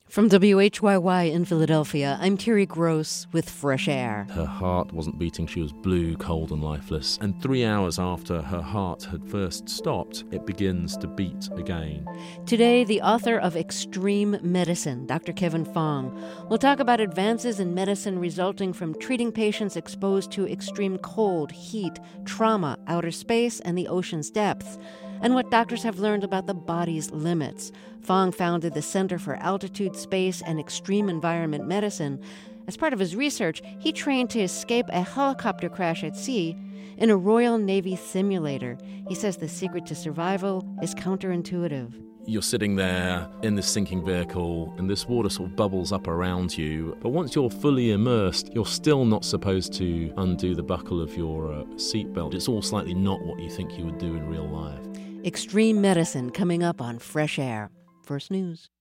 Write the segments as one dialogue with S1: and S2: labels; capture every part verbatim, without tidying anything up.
S1: From W H Y Y in Philadelphia, I'm Terry Gross with Fresh Air.
S2: Her heart wasn't beating, she was blue, cold and lifeless. And three hours after her heart had first stopped, it begins to beat again.
S1: Today, the author of Extreme Medicine, Doctor Kevin Fong, will talk about advances in medicine resulting from treating patients exposed to extreme cold, heat, trauma, outer space, and the ocean's depths, and what doctors have learned about the body's limits. Fong founded the Center for Altitude, Space, and Extreme Environment Medicine. As part of his research, he trained to escape a helicopter crash at sea in a Royal Navy simulator. He says the secret to survival is counterintuitive.
S2: You're sitting there in this sinking vehicle, and this water sort of bubbles up around you. But once you're fully immersed, you're still not supposed to undo the buckle of your uh, seatbelt. It's all slightly not what you think you would do in real life.
S1: Extreme Medicine coming up on Fresh Air. First News.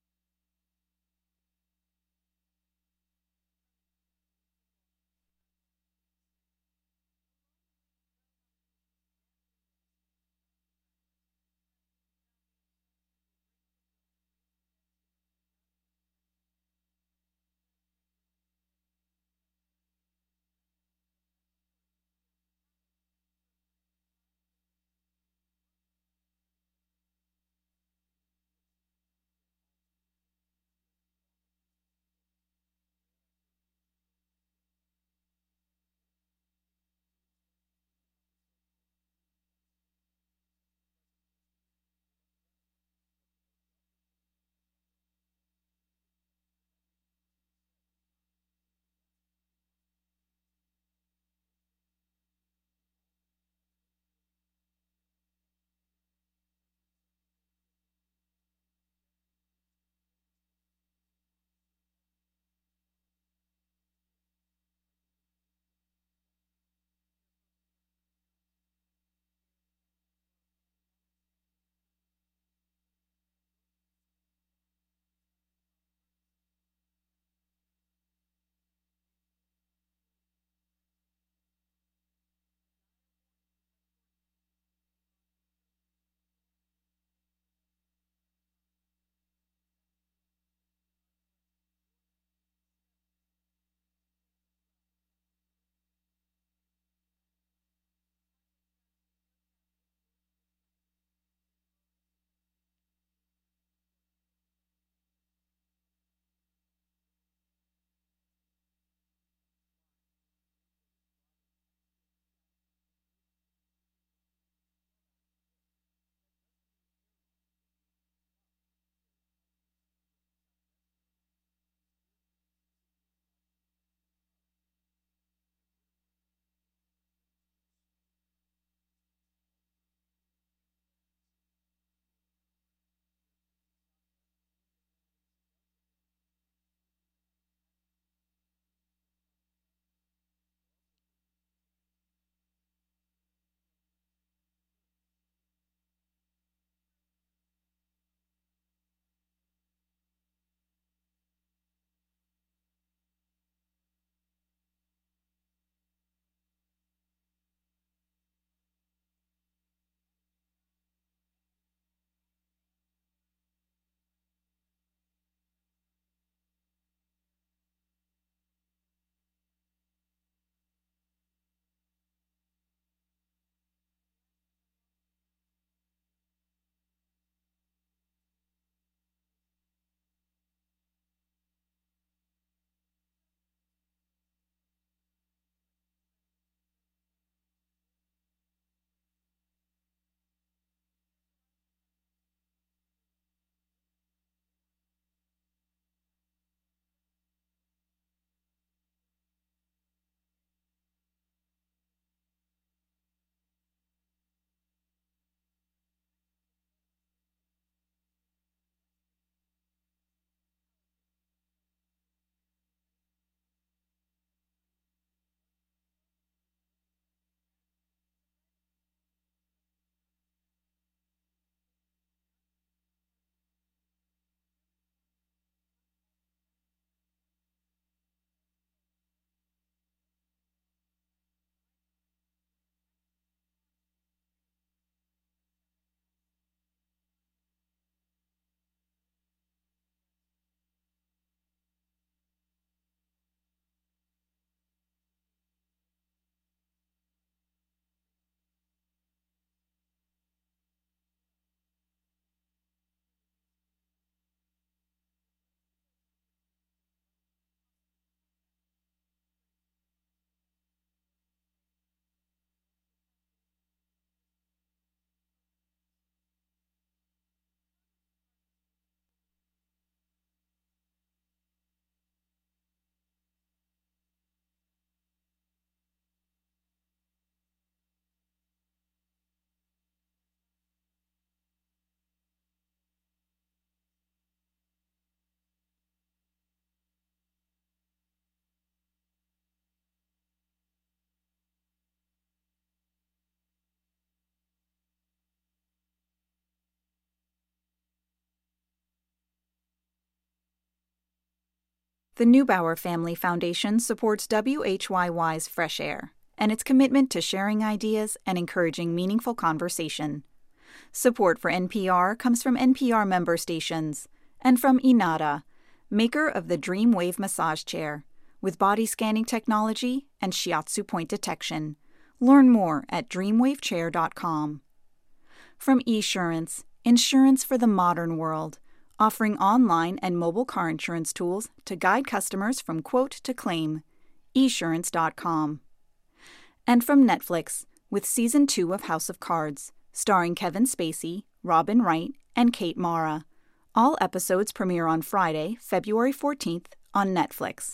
S3: The Neubauer Family Foundation supports W H Y Y's Fresh Air and its commitment to sharing ideas and encouraging meaningful conversation. Support for N P R comes from N P R member stations and from Inada, maker of the Dreamwave massage chair, with body scanning technology and shiatsu point detection. Learn more at dreamwave chair dot com. From Esurance, insurance for the modern world, offering online and mobile car insurance tools to guide customers from quote to claim. esurance dot com. And from Netflix, with Season two of House of Cards, starring Kevin Spacey, Robin Wright, and Kate Mara. All episodes premiere on Friday, February fourteenth, on Netflix.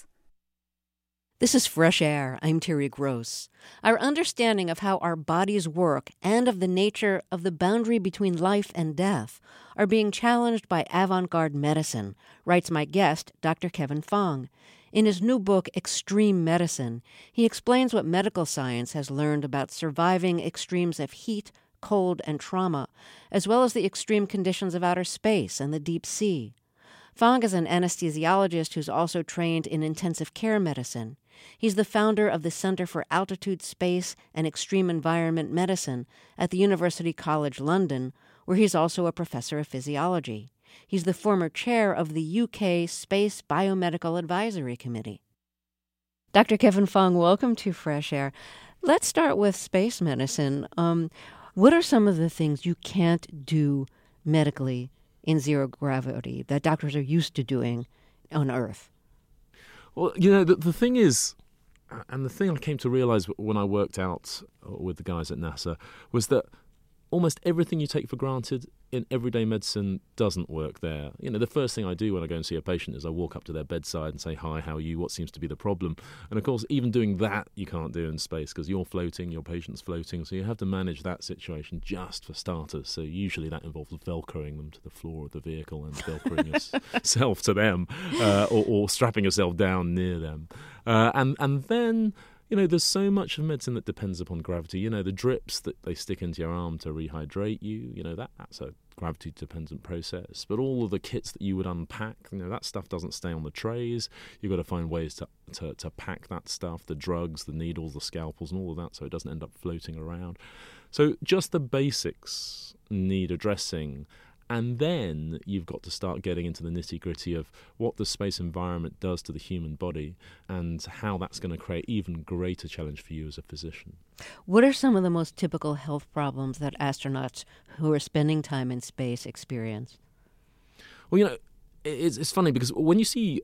S1: This is Fresh Air. I'm Terry Gross. Our understanding of how our bodies work and of the nature of the boundary between life and death are being challenged by avant-garde medicine, writes my guest, Doctor Kevin Fong. In his new book, Extreme Medicine, he explains what medical science has learned about surviving extremes of heat, cold, and trauma, as well as the extreme conditions of outer space and the deep sea. Fong is an anesthesiologist who's also trained in intensive care medicine. He's the founder of the Center for Altitude, Space, and Extreme Environment Medicine at the University College London, where he's also a professor of physiology. He's the former chair of the U K Space Biomedical Advisory Committee. Doctor Kevin Fong, welcome to Fresh Air. Let's start with space medicine. Um, what are some of the things you can't do medically in zero gravity that doctors are used to doing on Earth?
S2: Well, you know, the, the thing is, and the thing I came to realize when I worked out with the guys at NASA, was that almost everything you take for granted in everyday medicine doesn't work there. You know, the first thing I do when I go and see a patient is I walk up to their bedside and say, hi, how are you? What seems to be the problem? And of course, even doing that you can't do in space because you're floating, your patient's floating, so you have to manage that situation just for starters. So usually that involves velcroing them to the floor of the vehicle and velcroing yourself to them, uh, or, or strapping yourself down near them. Uh, and, and then... You know, there's so much of medicine that depends upon gravity. You know, the drips that they stick into your arm to rehydrate you, you know, that that's a gravity-dependent process. But all of the kits that you would unpack, you know, that stuff doesn't stay on the trays. You've got to find ways to, to, to pack that stuff, the drugs, the needles, the scalpels, and all of that, so it doesn't end up floating around. So just the basics need addressing. And then you've got to start getting into the nitty-gritty of what the space environment does to the human body and how that's going to create even greater challenge for you as a physician.
S1: What are some of the most typical health problems that astronauts who are spending time in space experience?
S2: Well, you know, it's, it's funny because when you see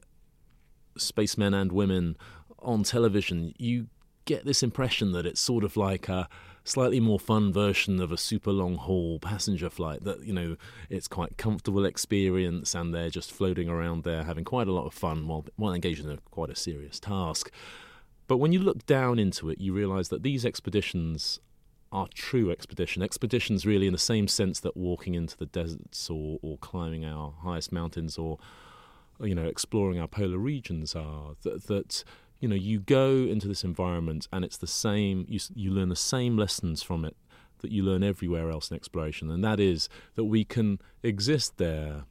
S2: spacemen and women on television, you get this impression that it's sort of like a slightly more fun version of a super long haul passenger flight, that, you know, it's quite comfortable experience and they're just floating around there having quite a lot of fun while, while engaged in a, quite a serious task. But when you look down into it, you realise that these expeditions are true expedition. Expeditions really in the same sense that walking into the deserts or, or climbing our highest mountains or, you know, exploring our polar regions are, that, that you know, you go into this environment and it's the same, you, you learn the same lessons from it that you learn everywhere else in exploration, and that is that we can exist there,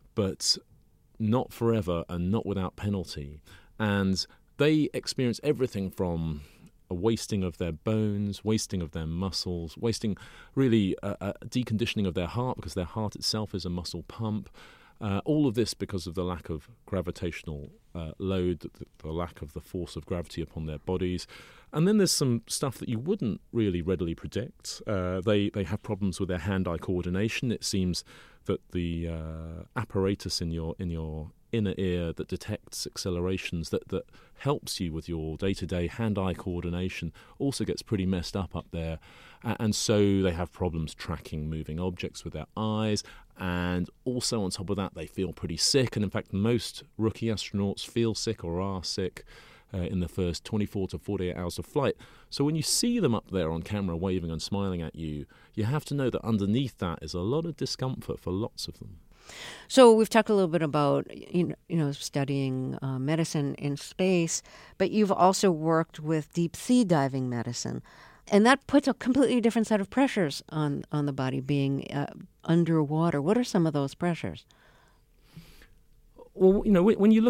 S2: but not forever and not without penalty. And they experience everything from a wasting of their bones, wasting of their muscles, wasting really a, a deconditioning of their heart, because their heart itself is a muscle pump. Uh, all of this because of the lack of gravitational uh, load, the, the lack of the force of gravity upon their bodies. And then there's some stuff that you wouldn't really readily predict. Uh, they, they have problems with their hand-eye coordination. It seems that the uh, apparatus in your in your inner ear that detects accelerations, that, that helps you with your day-to-day hand-eye coordination, also gets pretty messed up up there. Uh, and so they have problems tracking moving objects with their eyes. And also on top of that, they feel pretty sick. And in fact, most rookie astronauts feel sick or are sick uh, in the first twenty-four to forty-eight hours of flight. So when you see them up there on camera waving and smiling at you, you have to know that underneath that is a lot of discomfort for lots of them.
S1: So we've talked a little bit about, you know, studying uh, medicine in space, but you've also worked with deep sea diving medicine. And that puts a completely different set of pressures on, on the body being uh, underwater. What are some of those pressures?
S2: Well, you know, when you look at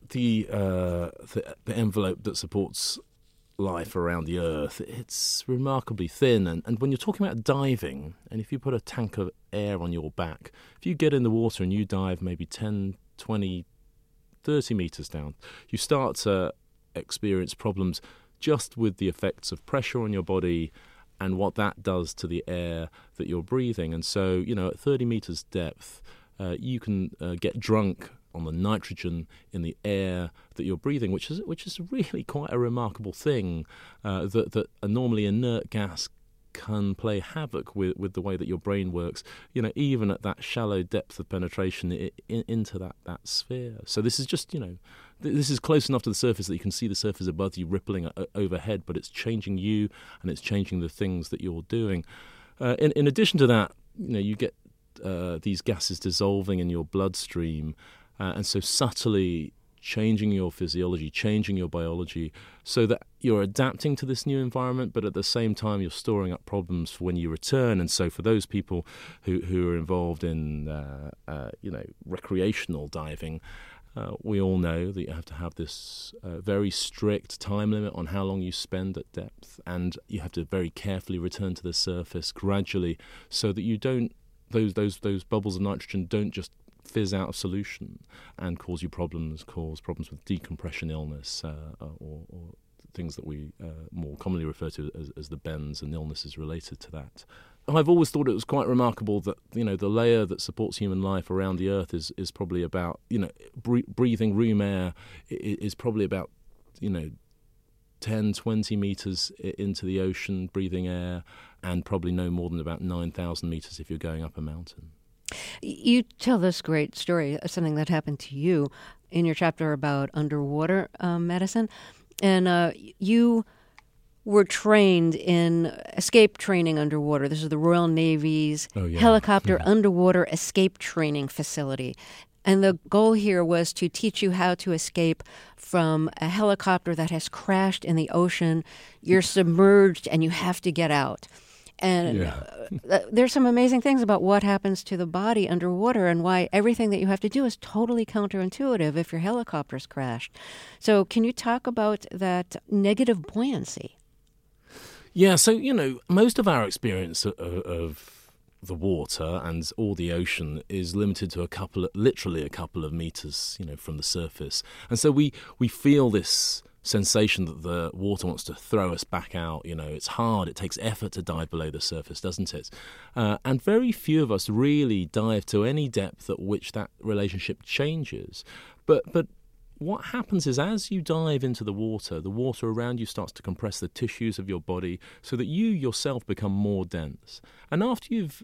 S2: the, uh, the the envelope that supports life around the Earth, it's remarkably thin. And, and when you're talking about diving, and if you put a tank of air on your back, if you get in the water and you dive maybe ten, twenty, thirty metres down, you start to experience problems just with the effects of pressure on your body and what that does to the air that you're breathing. And so, you know, at thirty metres depth, uh, you can uh, get drunk on the nitrogen in the air that you're breathing, which is which is really quite a remarkable thing, uh, that, that a normally inert gas can play havoc with, with the way that your brain works, you know, even at that shallow depth of penetration i- in, into that, that sphere. So this is just, you know, th- this is close enough to the surface that you can see the surface above you rippling o- overhead, but it's changing you and it's changing the things that you're doing. Uh, in, in addition to that, you know, you get uh, these gases dissolving in your bloodstream, uh, and so subtly changing your physiology, changing your biology, so that you're adapting to this new environment, but at the same time you're storing up problems for when you return. And so for those people who, who are involved in, uh, uh, you know, recreational diving, uh, we all know that you have to have this uh, very strict time limit on how long you spend at depth, and you have to very carefully return to the surface gradually, so that you don't those those those bubbles of nitrogen don't just fizz out of solution and cause you problems, cause problems with decompression illness, uh, or, or things that we uh, more commonly refer to as, as the bends and illnesses related to that. I've always thought it was quite remarkable that, you know, the layer that supports human life around the Earth is, is probably about, you know, bre- breathing room air is probably about, you know, ten, twenty metres into the ocean, breathing air, and probably no more than about nine thousand metres if you're going up a mountain.
S1: You tell this great story, something that happened to you in your chapter about underwater uh, medicine. And uh, you were trained in escape training underwater. This is the Royal Navy's
S2: oh, yeah.
S1: helicopter
S2: yeah.
S1: underwater escape training facility. And the goal here was to teach you how to escape from a helicopter that has crashed in the ocean. You're submerged and you have to get out. And
S2: yeah.
S1: uh, there's some amazing things about what happens to the body underwater and why everything that you have to do is totally counterintuitive if your helicopter's crashed. So can you talk about that negative buoyancy?
S2: Yeah, so, you know, most of our experience of, of the water and all the ocean is limited to a couple of, literally a couple of meters, you know, from the surface. And so we, we feel this sensation that the water wants to throw us back out. You know, it's hard, it takes effort to dive below the surface, doesn't it? Uh, and very few of us really dive to any depth at which that relationship changes. But but what happens is, as you dive into the water, the water around you starts to compress the tissues of your body so that you yourself become more dense. And after you've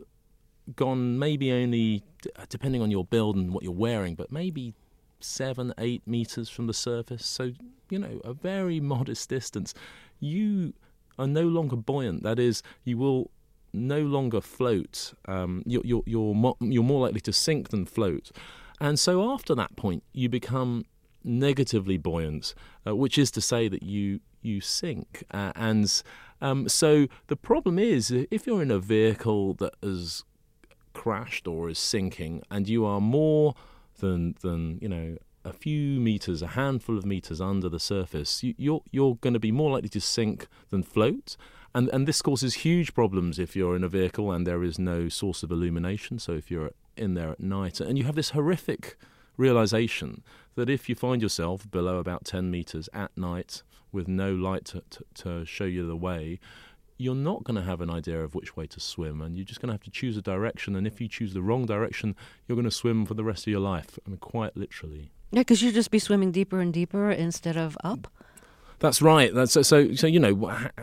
S2: gone maybe only, depending on your build and what you're wearing, but maybe seven, eight meters from the surface, so, you know, a very modest distance, you are no longer buoyant. That is, you will no longer float. Um, you're, you're, you're, mo- you're more likely to sink than float. And so after that point, you become negatively buoyant, uh, which is to say that you you sink. Uh, and um, so the problem is, if you're in a vehicle that has crashed or is sinking, and you are more than than you know a few meters, a handful of meters under the surface, you, you're you're going to be more likely to sink than float. And and this causes huge problems if you're in a vehicle and there is no source of illumination. So if you're in there at night, and you have this horrific realization that if you find yourself below about ten meters at night with no light to, to, to show you the way, you're not going to have an idea of which way to swim, and you're just going to have to choose a direction. And if you choose the wrong direction, you're going to swim for the rest of your life. I mean, quite literally.
S1: Yeah, because you'd just be swimming deeper and deeper instead of up.
S2: That's right. That's so. So, so you know,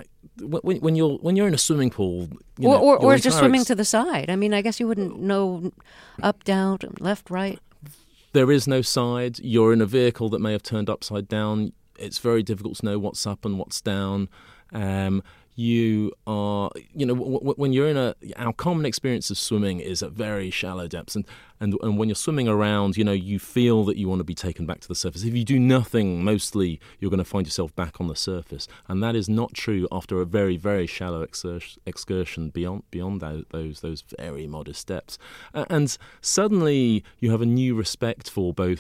S2: when, when you're when you're in a swimming pool, you
S1: or
S2: know,
S1: or, or just swimming
S2: ex-
S1: to the side. I mean, I guess you wouldn't know up, down, left, right.
S2: There is no side. You're in a vehicle that may have turned upside down. It's very difficult to know what's up and what's down. Um, you are, you know, w- w- when you're in a, our common experience of swimming is at very shallow depths. And, and, and when you're swimming around, you know, you feel that you want to be taken back to the surface. If you do nothing, mostly you're going to find yourself back on the surface. And that is not true after a very, very shallow excurs- excursion beyond beyond those, those, those very modest depths. Uh, and suddenly you have a new respect for both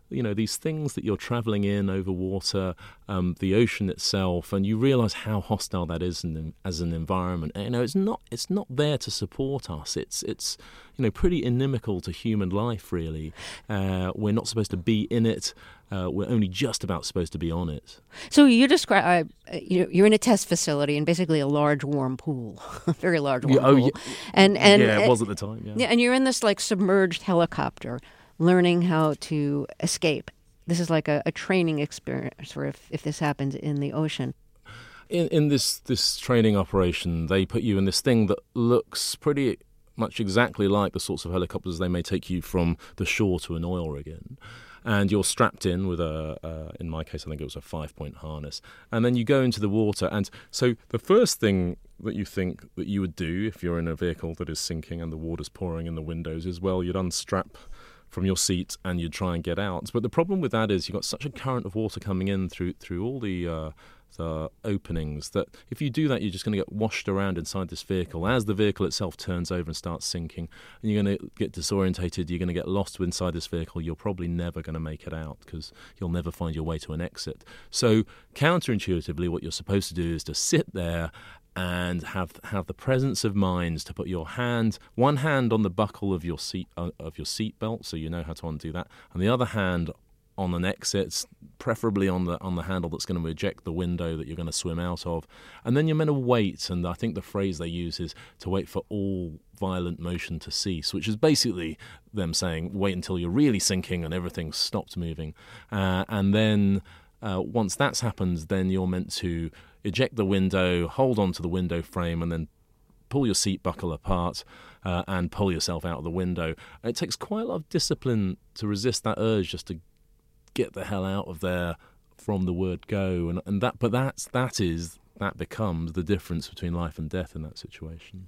S2: you know, these things that you're traveling in over water, um, the ocean itself, and you realize how hostile that is in, as an environment. And, you know, it's not it's not there to support us. It's it's you know pretty inimical to human life, really. Uh, we're not supposed to be in it. Uh, we're only just about supposed to be on it.
S1: So you describe uh, you're in a test facility and basically a large warm pool, a very large warm
S2: yeah, oh,
S1: pool,
S2: yeah,
S1: and and
S2: yeah, it was at the time. Yeah,
S1: yeah, and you're in this like submerged helicopter, learning how to escape. This is like a, a training experience for if, if this happens in the ocean.
S2: In in this this training operation, they put you in this thing that looks pretty much exactly like the sorts of helicopters they may take you from the shore to an oil rig in. And you're strapped in with a, uh, in my case, I think it was a five-point harness. And then you go into the water. And so the first thing that you think that you would do if you're in a vehicle that is sinking and the water's pouring in the windows is, well, you'd unstrap from your seat and you'd try and get out. But the problem with that is you've got such a current of water coming in through through all the uh, the openings that if you do that, you're just going to get washed around inside this vehicle as the vehicle itself turns over and starts sinking, and you're going to get disorientated. You're going to get lost inside this vehicle. You're probably never going to make it out because you'll never find your way to an exit. So counterintuitively, what you're supposed to do is to sit there and have have the presence of mind to put your hand, one hand on the buckle of your seat uh, of your seatbelt, so you know how to undo that, and the other hand on an exit, preferably on the on the handle that's going to eject the window that you're going to swim out of. And then you're meant to wait, and I think the phrase they use is to wait for all violent motion to cease, which is basically them saying wait until you're really sinking and everything's stopped moving. Uh, and then uh, once that's happened, then you're meant to eject the window, hold on to the window frame, and then pull your seat buckle apart uh, and pull yourself out of the window. It takes quite a lot of discipline to resist that urge just to get the hell out of there from the word go, and and that but that's that is that becomes the difference between life and death in that situation.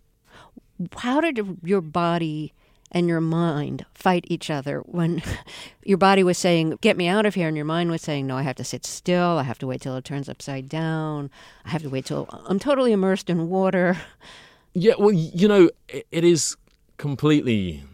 S1: How did your body and your mind fight each other when your body was saying get me out of here and your mind was saying no, I have to sit still, I have to wait till it turns upside down, I have to wait till I'm totally immersed in water?
S2: Yeah, well, you know, it, it is completely.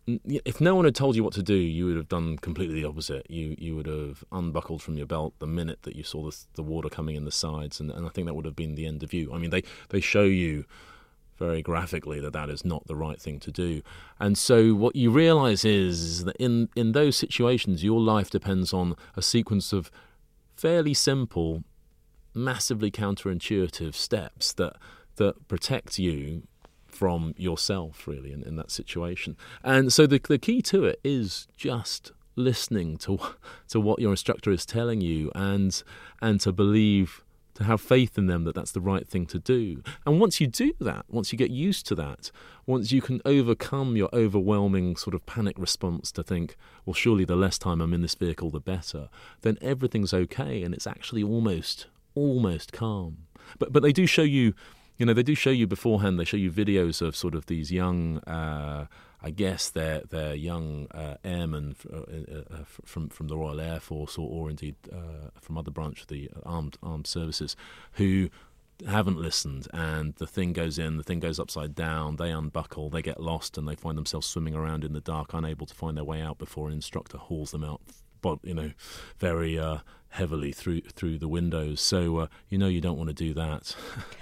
S2: If no one had told you what to do, you would have done completely the opposite. You you would have unbuckled from your belt the minute that you saw the, the water coming in the sides, and, and I think that would have been the end of you. I mean, they, they show you very graphically that that is not the right thing to do. And so what you realise is, is that in, in those situations, your life depends on a sequence of fairly simple, massively counterintuitive steps that that protect you from yourself, really, in, in that situation. And so the the key to it is just listening to to what your instructor is telling you, and and to believe, to have faith in them that that's the right thing to do. And once you do that, once you get used to that, once you can overcome your overwhelming sort of panic response to think, well, surely the less time I'm in this vehicle, the better, then everything's okay, and it's actually almost, almost calm. But but they do show you, you know, they do show you beforehand, they show you videos of sort of these young, uh, I guess they're, they're young uh, airmen uh, uh, from from the Royal Air Force or, or indeed uh, from other branch of the armed armed services who haven't listened, and the thing goes in, the thing goes upside down, they unbuckle, they get lost, and they find themselves swimming around in the dark, unable to find their way out before an instructor hauls them out, but you know, very uh, heavily through through the windows. So uh, you know you don't want to do that.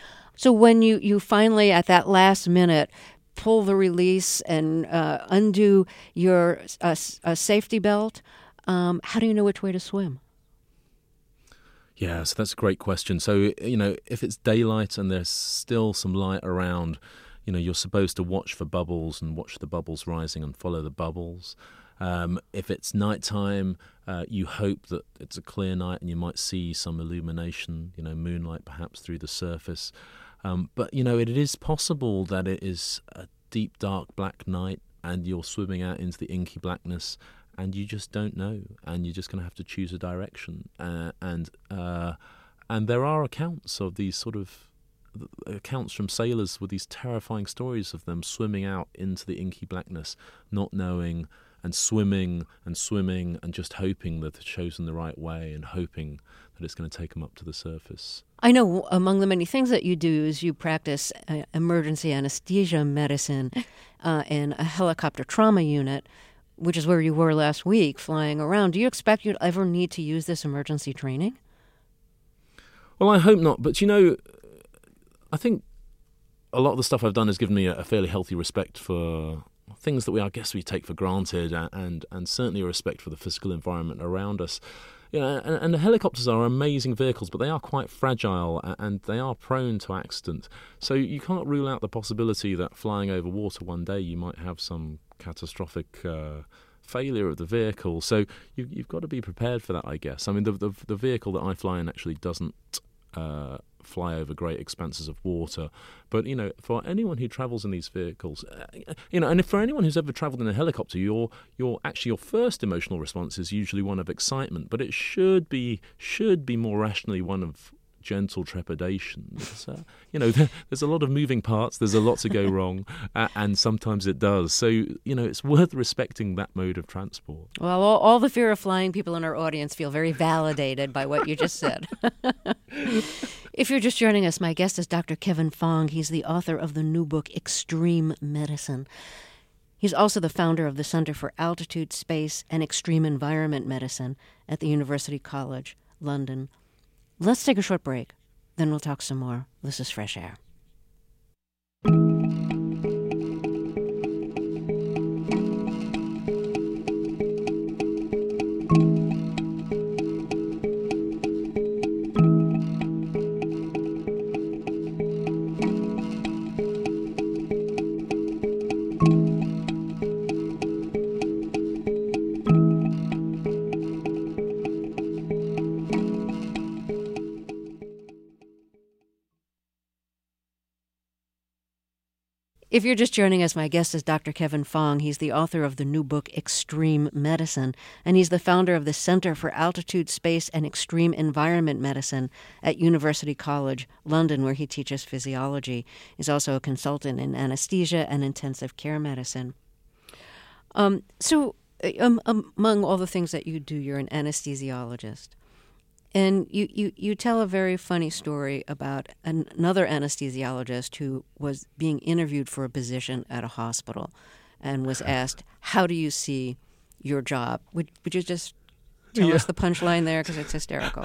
S1: So when you, you finally, at that last minute, pull the release and uh, undo your uh, uh, safety belt, um, how do you know which way to swim?
S2: Yeah, so that's a great question. So, you know, if it's daylight and there's still some light around, you know, you're supposed to watch for bubbles and watch the bubbles rising and follow the bubbles. Um, if it's nighttime, uh, you hope that it's a clear night and you might see some illumination, you know, moonlight perhaps through the surface. Um, but, you know, it is possible that it is a deep, dark, black night and you're swimming out into the inky blackness and you just don't know, and you're just going to have to choose a direction. Uh, and uh, and there are accounts of these sort of accounts from sailors with these terrifying stories of them swimming out into the inky blackness, not knowing, and swimming and swimming and just hoping that they've chosen the right way and hoping that it's going to take them up to the surface.
S1: I know among the many things that you do is you practice uh, emergency anesthesia medicine uh, in a helicopter trauma unit. which is where you were last week, flying around. Do you expect you'd ever need to use this emergency training?
S2: Well, I hope not. But, you know, I think a lot of the stuff I've done has given me a, a fairly healthy respect for things that we, I guess, we take for granted, and, and, and certainly a respect for the physical environment around us. You know, and, and the helicopters are amazing vehicles, but they are quite fragile and they are prone to accident. So you can't rule out the possibility that flying over water one day you might have some catastrophic uh, failure of the vehicle. So you, you've got to be prepared for that, I guess. I mean, the the, the vehicle that I fly in actually doesn't uh, fly over great expanses of water. But, you know, for anyone who travels in these vehicles, uh, you know, and if for anyone who's ever travelled in a helicopter, your your actually your first emotional response is usually one of excitement, but it should be should be more rationally one of gentle trepidation. Uh, you know, there, there's a lot of moving parts. There's a lot to go wrong, uh, and sometimes it does. So, you know, it's worth respecting that mode of transport.
S1: Well, all, all the fear of flying people in our audience feel very validated by what you just said. If you're just joining us, my guest is Doctor Kevin Fong. He's the author of the new book, Extreme Medicine. He's also the founder of the Center for Altitude, Space, and Extreme Environment Medicine at the University College London. Let's take a short break, then we'll talk some more. This is Fresh Air. If you're just joining us, my guest is Doctor Kevin Fong. He's the author of the new book, Extreme Medicine, and he's the founder of the Center for Altitude, Space, and Extreme Environment Medicine at University College London, where he teaches physiology. He's also a consultant in anesthesia and intensive care medicine. Um, so um, among all the things that you do, you're an anesthesiologist. And you, you, you tell a very funny story about an, another anesthesiologist who was being interviewed for a position at a hospital and was asked, how do you see your job? Would, would you just tell yeah. us the punchline there? Because it's hysterical.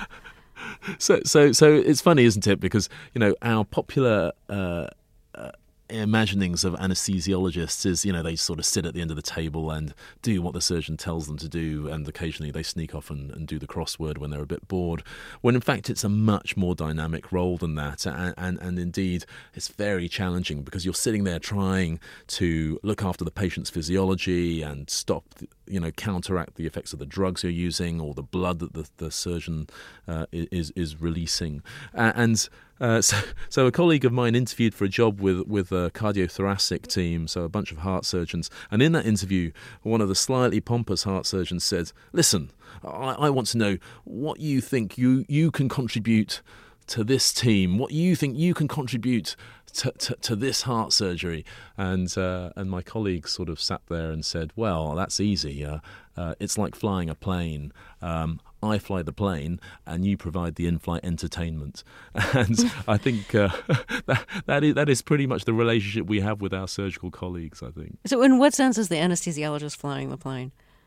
S2: So, so, so it's funny, isn't it? Because, you know, our popular uh, uh, imaginings of anesthesiologists is, you know, they sort of sit at the end of the table and do what the surgeon tells them to do, and occasionally they sneak off and, and do the crossword when they're a bit bored, when in fact it's a much more dynamic role than that, and, and, and indeed it's very challenging because you're sitting there trying to look after the patient's physiology and stop, you know, counteract the effects of the drugs you're using or the blood that the, the surgeon uh, is is releasing. Uh, and uh, so, so a colleague of mine interviewed for a job with, with a cardiothoracic team, so a bunch of heart surgeons. And in that interview, one of the slightly pompous heart surgeons said, listen, I, I want to know what you think you, you can contribute to this team, what you think you can contribute to, to, to this heart surgery. And uh, and my colleague sort of sat there and said, well, that's easy. Uh, uh, it's like flying a plane. Um, I fly the plane and you provide the in-flight entertainment. And I think uh, that, that, is, that is pretty much the relationship we have with our surgical colleagues, I think.
S1: So in what sense is the anesthesiologist flying the plane?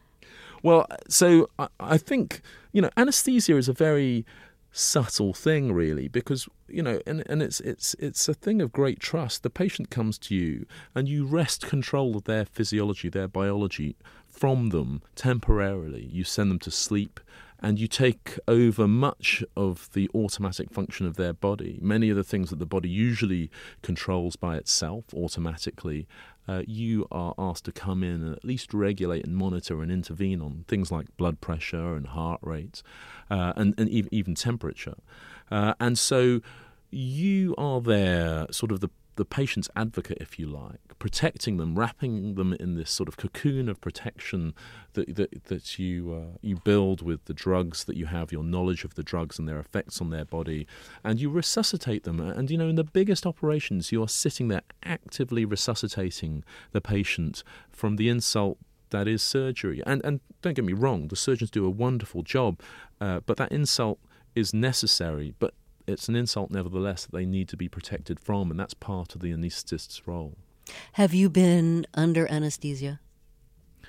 S2: Well, so I, I think, you know, anesthesia is a very subtle thing, really, because, you know, and, and it's it's it's a thing of great trust. The patient comes to you and you wrest control of their physiology, their biology from them temporarily. You send them to sleep and you take over much of the automatic function of their body. Many of the things that the body usually controls by itself automatically, uh, you are asked to come in and at least regulate and monitor and intervene on things like blood pressure and heart rate uh, and, and even temperature. Uh, and so you are there, sort of the the patient's advocate, if you like, protecting them, wrapping them in this sort of cocoon of protection that that, that you uh, you build with the drugs that you have, your knowledge of the drugs and their effects on their body, and you resuscitate them. And, you know, in the biggest operations, you're sitting there actively resuscitating the patient from the insult that is surgery. And, and don't get me wrong, the surgeons do a wonderful job, uh, but that insult is necessary. But it's an insult, nevertheless, that they need to be protected from, and that's part of the anaesthetist's role.
S1: Have you been under anesthesia?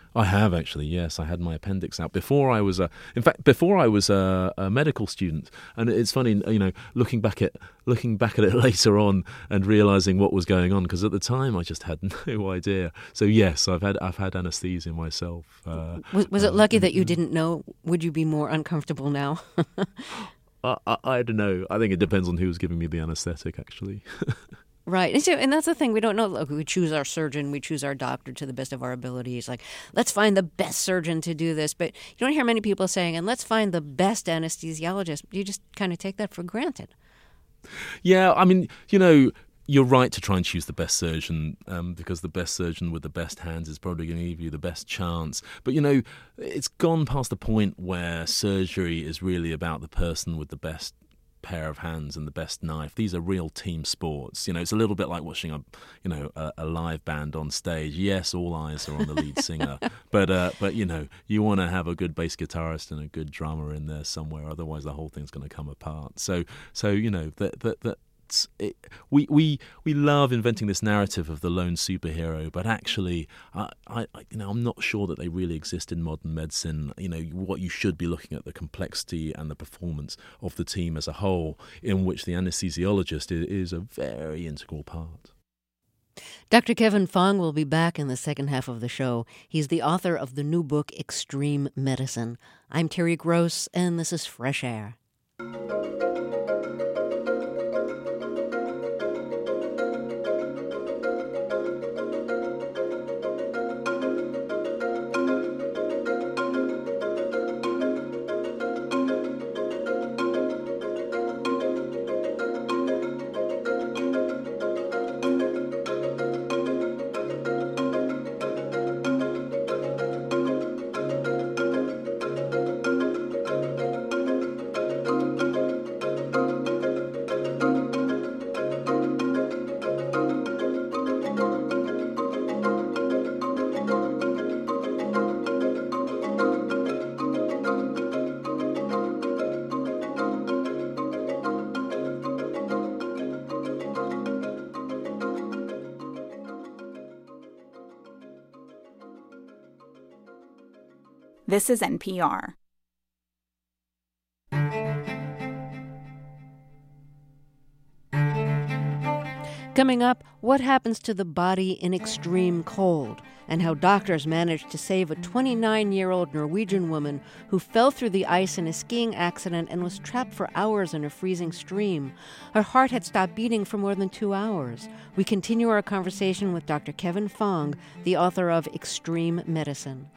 S2: I have actually, yes. I had my appendix out before I was a, in fact, before I was a, a medical student. And it's funny, you know, looking back at looking back at it later on and realizing what was going on, because at the time I just had no idea. So yes, I've had I've had anesthesia myself. Uh,
S1: was was it
S2: um,
S1: lucky that you didn't know? Would you be more uncomfortable now?
S2: I, I, I don't know. I think it depends on who's giving me the anesthetic, actually.
S1: Right. And, so, and that's the thing. We don't know. Look, we choose our surgeon. We choose our doctor to the best of our abilities. Like, let's find the best surgeon to do this. But you don't hear many people saying, and let's find the best anesthesiologist. You just kind of take that for granted.
S2: Yeah, I mean, you know, you're right to try and choose the best surgeon um, because the best surgeon with the best hands is probably going to give you the best chance. But, you know, it's gone past the point where surgery is really about the person with the best pair of hands and the best knife. These are real team sports. You know, it's a little bit like watching a, you know, a, a live band on stage. Yes, all eyes are on the lead singer, but uh, but you know, you want to have a good bass guitarist and a good drummer in there somewhere. Otherwise, the whole thing's going to come apart. So so you know that that that. It, we we we love inventing this narrative of the lone superhero, but actually, I, I you know I'm not sure that they really exist in modern medicine. You know, what you should be looking at the complexity and the performance of the team as a whole, in which the anesthesiologist is, is a very integral part.
S1: Doctor Kevin Fong will be back in the second half of the show. He's the author of the new book, Extreme Medicine. I'm Terry Gross, and this is Fresh Air.
S3: This is N P R.
S1: Coming up, what happens to the body in extreme cold, and how doctors managed to save a twenty-nine-year-old Norwegian woman who fell through the ice in a skiing accident and was trapped for hours in a freezing stream. Her heart had stopped beating for more than two hours. We continue our conversation with Doctor Kevin Fong, the author of Extreme Medicine.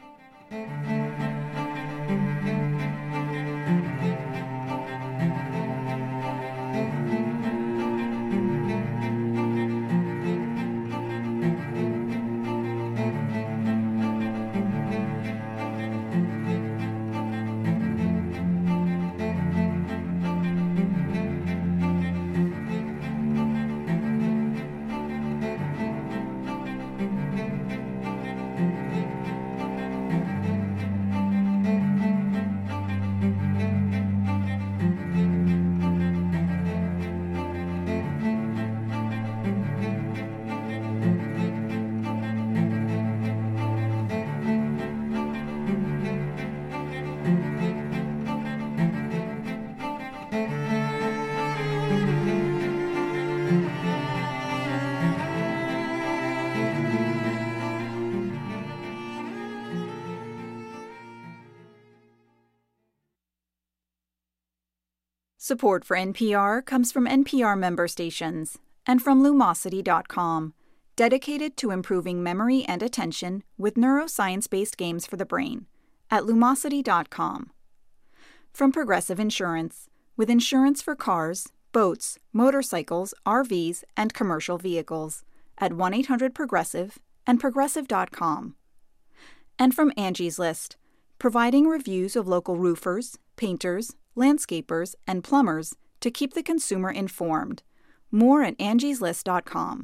S3: Support for N P R comes from N P R member stations and from Lumosity dot com, dedicated to improving memory and attention with neuroscience-based games for the brain, at Lumosity dot com. From Progressive Insurance, with insurance for cars, boats, motorcycles, R Vs, and commercial vehicles, at one eight hundred Progressive and Progressive dot com. And from Angie's List, providing reviews of local roofers, painters, landscapers, and plumbers to keep the consumer informed. More at angies list dot com.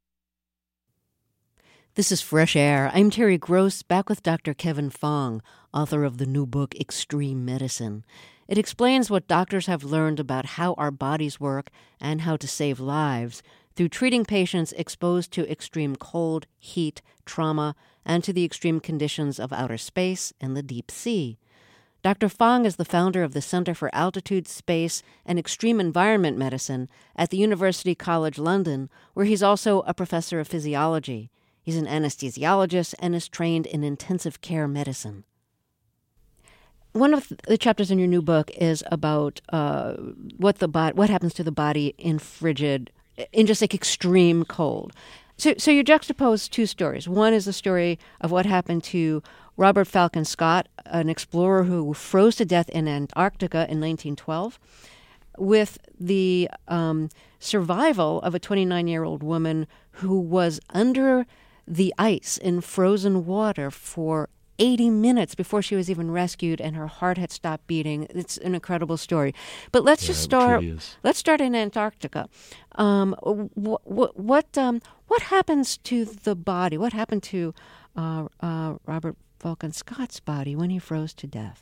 S1: This is Fresh Air. I'm Terry Gross, back with Doctor Kevin Fong, author of the new book, Extreme Medicine. It explains what doctors have learned about how our bodies work and how to save lives through treating patients exposed to extreme cold, heat, trauma, and to the extreme conditions of outer space and the deep sea. Doctor Fong is the founder of the Center for Altitude, Space, and Extreme Environment Medicine at the University College London, where he's also a professor of physiology. He's an anesthesiologist and is trained in intensive care medicine. One of the chapters in your new book is about uh, what the bo- what happens to the body in frigid, in just like extreme cold. So, so you juxtapose two stories. One is the story of what happened to Robert Falcon Scott, an explorer who froze to death in Antarctica in nineteen twelve, with the um, survival of a twenty-nine-year-old woman who was under the ice in frozen water for eighty minutes before she was even rescued, and her heart had stopped beating. It's an incredible story. But let's yeah, just start. Let's start in Antarctica. Um, what what what, um, what happens to the body? What happened to uh, uh, Robert Falcon Scott's body when he froze to death?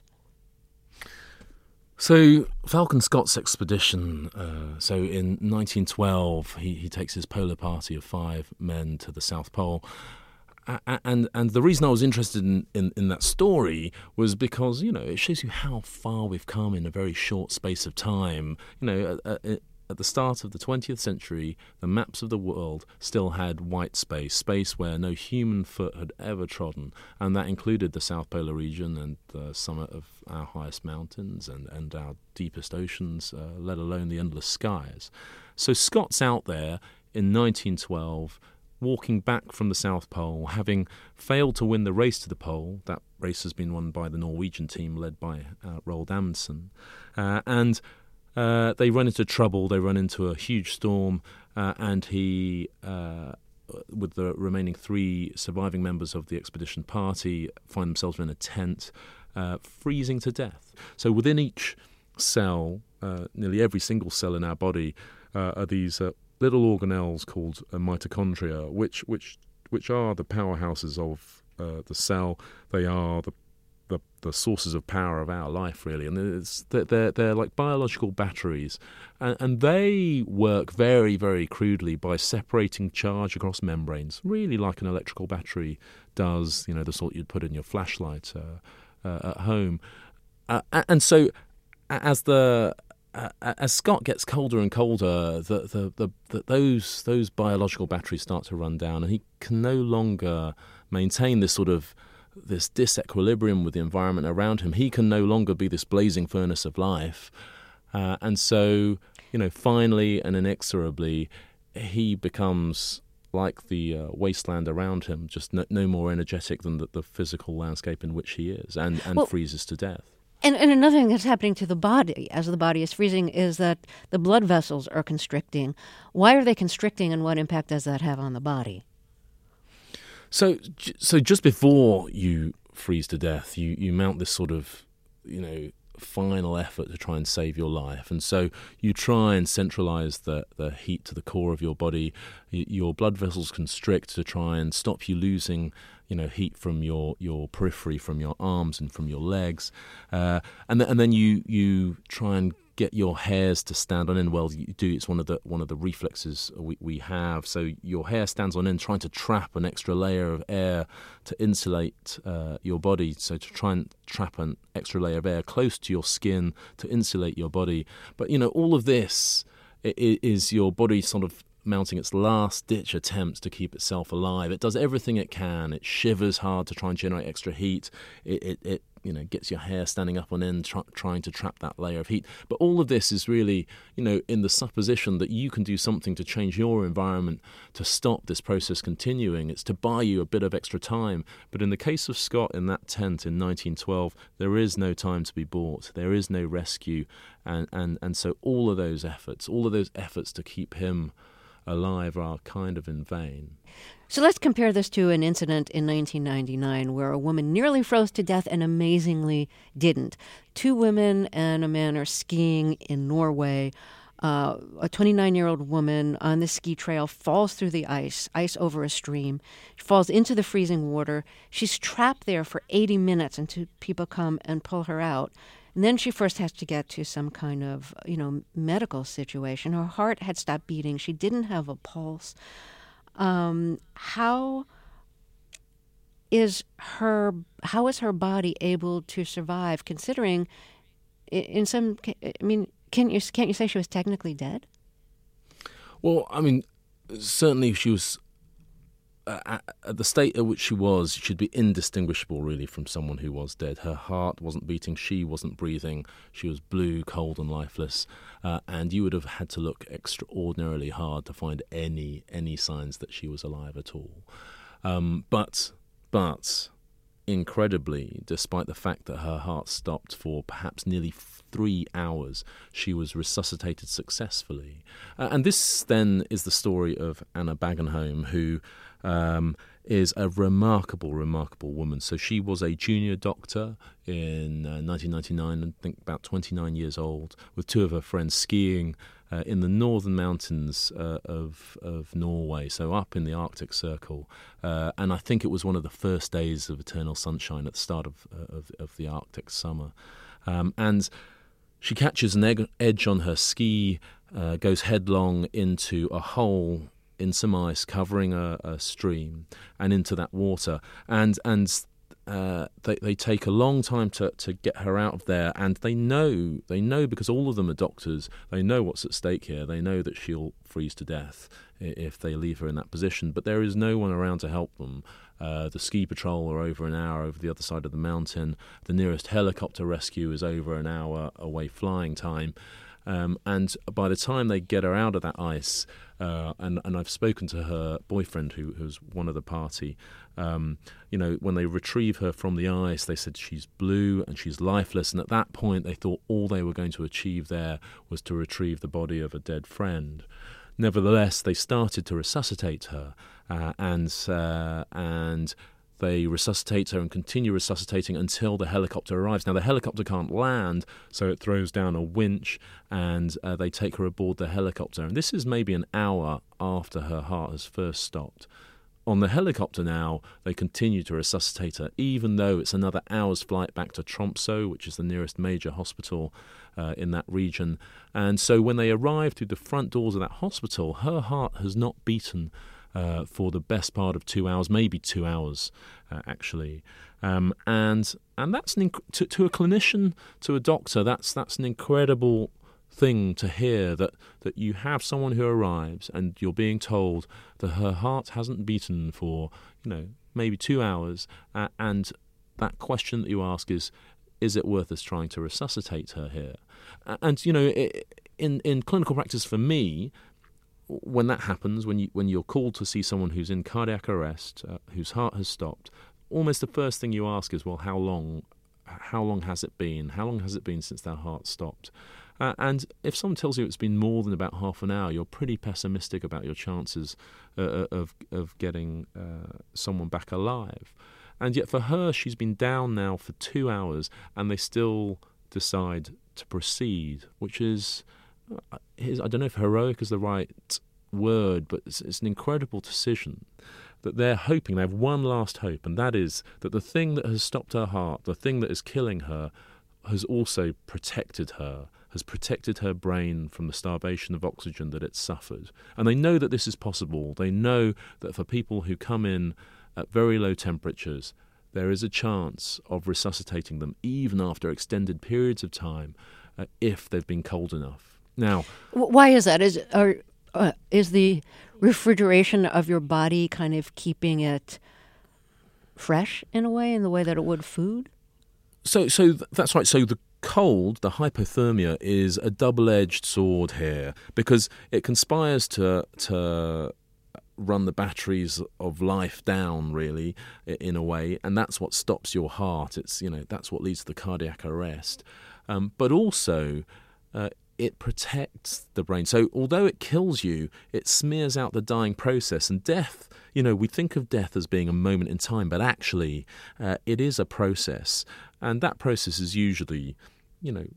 S2: So Falcon Scott's expedition, uh, so in nineteen twelve, he, he takes his polar party of five men to the South Pole. Uh, and and the reason I was interested in, in, in that story was because, you know, it shows you how far we've come in a very short space of time. You know, at, at, at the start of the twentieth century, the maps of the world still had white space, space where no human foot had ever trodden, and that included the South Polar region and the summit of our highest mountains and, and our deepest oceans, uh, let alone the endless skies. So Scott's out there in nineteen twelve, walking back from the South Pole, having failed to win the race to the pole. That race has been won by the Norwegian team led by uh, Roald Amundsen. Uh, and uh, they run into trouble, they run into a huge storm, uh, and he, uh, with the remaining three surviving members of the expedition party, find themselves in a tent, uh, freezing to death. So within each cell, uh, nearly every single cell in our body, uh, are these uh, little organelles called uh, mitochondria, which which which are the powerhouses of uh, the cell. They are the, the the sources of power of our life, really, and it's they're they're like biological batteries, and, and they work very very crudely by separating charge across membranes, really like an electrical battery does. You know, the sort you'd put in your flashlight uh, uh, at home, uh, and so as the Uh, as Scott gets colder and colder, the, the, the, the, those those biological batteries start to run down, and he can no longer maintain this sort of this disequilibrium with the environment around him. He can no longer be this blazing furnace of life, uh, and so you know, finally and inexorably, he becomes like the uh, wasteland around him, just no, no more energetic than the, the physical landscape in which he is, and, and well, freezes to death.
S1: And, and another thing that's happening to the body as the body is freezing is that the blood vessels are constricting. Why are they constricting, and what impact does that have on the body?
S2: So, so just before you freeze to death, you, you mount this sort of, you know, final effort to try and save your life. And so you try and centralize the, the heat to the core of your body. Your blood vessels constrict to try and stop you losing, you know, heat from your, your periphery, from your arms and from your legs. Uh, and, th- and then you you try and get your hairs to stand on end. Well, you do. It's one of the one of the reflexes we, we have. So your hair stands on end, trying to trap an extra layer of air to insulate uh, your body. So to try and trap an extra layer of air close to your skin to insulate your body. But you know, all of this is your body sort of mounting its last-ditch attempts to keep itself alive. It does everything it can. It shivers hard to try and generate extra heat. It, it, it you know, gets your hair standing up on end, try, trying to trap that layer of heat. But all of this is really, you know, in the supposition that you can do something to change your environment to stop this process continuing. It's to buy you a bit of extra time. But in the case of Scott in that tent in nineteen twelve, there is no time to be bought. There is no rescue. And, and, and so all of those efforts, all of those efforts to keep him alive are kind of in vain.
S1: So let's compare this to an incident in nineteen ninety-nine where a woman nearly froze to death and amazingly didn't. Two women and a man are skiing in Norway. Uh, a twenty-nine-year-old woman on the ski trail falls through the ice, ice over a stream. She falls into the freezing water. She's trapped there for eighty minutes until people come and pull her out. And then she first has to get to some kind of, you know, medical situation. Her heart had stopped beating. She didn't have a pulse. Um, how is her how is her body able to survive? Considering, in some, I mean, can you can't you say she was technically dead?
S2: Well, I mean, certainly she was. Uh, at the state at which she was, she'd be indistinguishable, really, from someone who was dead. Her heart wasn't beating, she wasn't breathing, she was blue, cold and lifeless, uh, and you would have had to look extraordinarily hard to find any any signs that she was alive at all. Um, but, but, incredibly, despite the fact that her heart stopped for perhaps nearly three hours, she was resuscitated successfully. Uh, and this, then, is the story of Anna Baggenholm, who Um, is a remarkable, remarkable woman. So she was a junior doctor in uh, nineteen ninety-nine, I think about twenty-nine years old, with two of her friends skiing uh, in the northern mountains uh, of of Norway, so up in the Arctic Circle. Uh, and I think it was one of the first days of eternal sunshine at the start of of, of the Arctic summer. Um, and she catches an ed- edge on her ski, uh, goes headlong into a hole in some ice covering a, a stream and into that water, and and uh, they they take a long time to, to get her out of there, and they know they know because all of them are doctors. They know what's at stake here. They know that she'll freeze to death if they leave her in that position. But there is no one around to help them. Uh, the ski patrol are over an hour over the other side of the mountain. The nearest helicopter rescue is over an hour away flying time. Um, and by the time they get her out of that ice, uh, and, and I've spoken to her boyfriend, who who's one of the party, um, you know, when they retrieve her from the ice, they said she's blue and she's lifeless. And at that point, they thought all they were going to achieve there was to retrieve the body of a dead friend. Nevertheless, they started to resuscitate her, uh, and uh, and they resuscitate her and continue resuscitating until the helicopter arrives. Now, the helicopter can't land, so it throws down a winch, and uh, they take her aboard the helicopter. And this is maybe an hour after her heart has first stopped. On the helicopter now, they continue to resuscitate her, even though it's another hour's flight back to Tromsø, which is the nearest major hospital uh, in that region. And so when they arrive through the front doors of that hospital, her heart has not beaten Uh, for the best part of two hours, maybe two hours, uh, actually, um, and and that's an inc- to, to a clinician, to a doctor, that's that's an incredible thing to hear, that that you have someone who arrives and you're being told that her heart hasn't beaten for, you know, maybe two hours, uh, and that question that you ask is, is it worth us trying to resuscitate her here? Uh, and you know, it, in in clinical practice for me, when that happens, when you when you're called to see someone who's in cardiac arrest, uh, whose heart has stopped, almost the first thing you ask is, well, how long, how long has it been? How long has it been since their heart stopped? Uh, and if someone tells you it's been more than about half an hour, you're pretty pessimistic about your chances uh, of of getting uh, someone back alive. And yet for her, she's been down now for two hours, and they still decide to proceed, which is, His, I don't know if heroic is the right word, but it's, it's an incredible decision that they're hoping, they have one last hope, and that is that the thing that has stopped her heart, the thing that is killing her, has also protected her, has protected her brain from the starvation of oxygen that it suffered. And they know that this is possible. They know that for people who come in at very low temperatures, there is a chance of resuscitating them even after extended periods of time uh, if they've been cold enough. Now,
S1: why is that? Is are, uh, is the refrigeration of your body kind of keeping it fresh in a way, in the way that it would food?
S2: So, so that's right. So the cold, the hypothermia, is a double-edged sword here, because it conspires to to run the batteries of life down, really, in a way, and that's what stops your heart. It's, you know, that's what leads to the cardiac arrest. Um, but also, uh, it protects the brain. So although it kills you, it smears out the dying process. And death, you know, we think of death as being a moment in time, but actually uh, it is a process. And that process is usually, you know,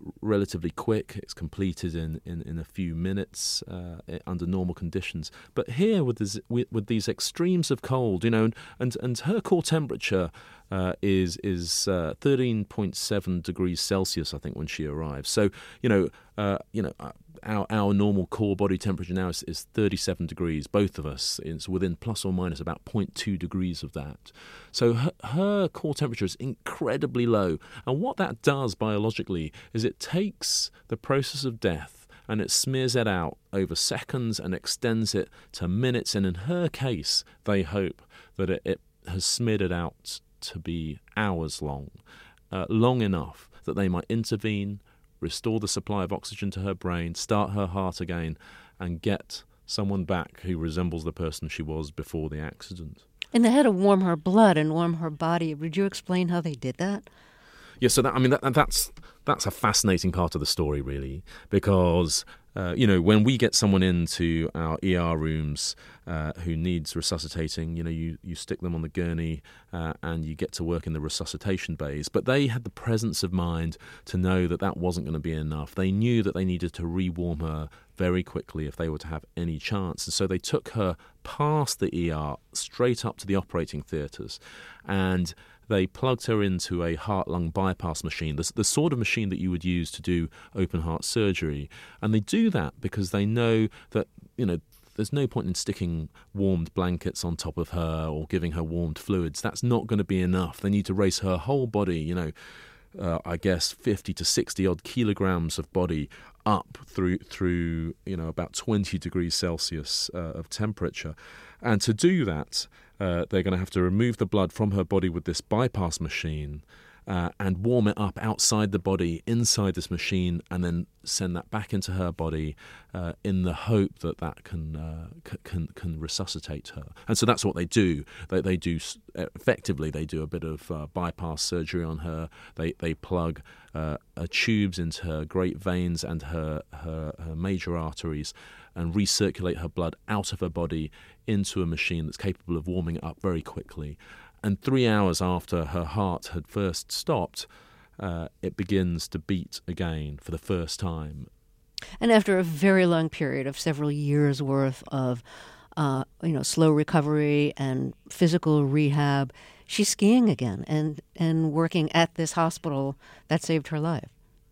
S2: relatively quick. It's completed in, in, in a few minutes uh, under normal conditions. But here, with, this, with with these extremes of cold, you know, and and, and her core temperature uh, is is uh, thirteen point seven degrees Celsius, I think, when she arrives. So, you know, uh, you know. Uh, Our our normal core body temperature now is, is thirty-seven degrees, both of us. It's within plus or minus about zero point two degrees of that. So her, her core temperature is incredibly low. And what that does biologically is it takes the process of death and it smears it out over seconds and extends it to minutes. And in her case, they hope that it, it has smeared it out to be hours long, uh, long enough that they might intervene, restore the supply of oxygen to her brain, start her heart again, and get someone back who resembles the person she was before the accident.
S1: And they had to warm her blood and warm her body. Would you explain how they did that?
S2: Yeah, so that, I mean, that, that's that's a fascinating part of the story, really, because uh, you know, when we get someone into our E R rooms uh, who needs resuscitating, you know, you, you stick them on the gurney uh, and you get to work in the resuscitation bays. But they had the presence of mind to know that that wasn't going to be enough. They knew that they needed to rewarm her very quickly if they were to have any chance. And so they took her past the E R, straight up to the operating theatres, and they plugged her into a heart-lung bypass machine, the, the sort of machine that you would use to do open-heart surgery. And they do that because they know that, you know, there's no point in sticking warmed blankets on top of her or giving her warmed fluids. That's not going to be enough. They need to raise her whole body, you know, uh, I guess fifty to sixty odd kilograms of body up through, through you know, about twenty degrees Celsius uh, of temperature. And to do that, Uh, they're going to have to remove the blood from her body with this bypass machine uh, and warm it up outside the body, inside this machine, and then send that back into her body uh, in the hope that that can, uh, c- can can resuscitate her. And so that's what they do. They, they do effectively. They do a bit of uh, bypass surgery on her. They they plug uh, uh, tubes into her great veins and her, her her major arteries, and recirculate her blood out of her body into a machine that's capable of warming it up very quickly. And three hours after her heart had first stopped, uh, it begins to beat again for the first time.
S1: And after a very long period of several years' worth of uh, you know, slow recovery and physical rehab, she's skiing again and, and working at this hospital that saved her life.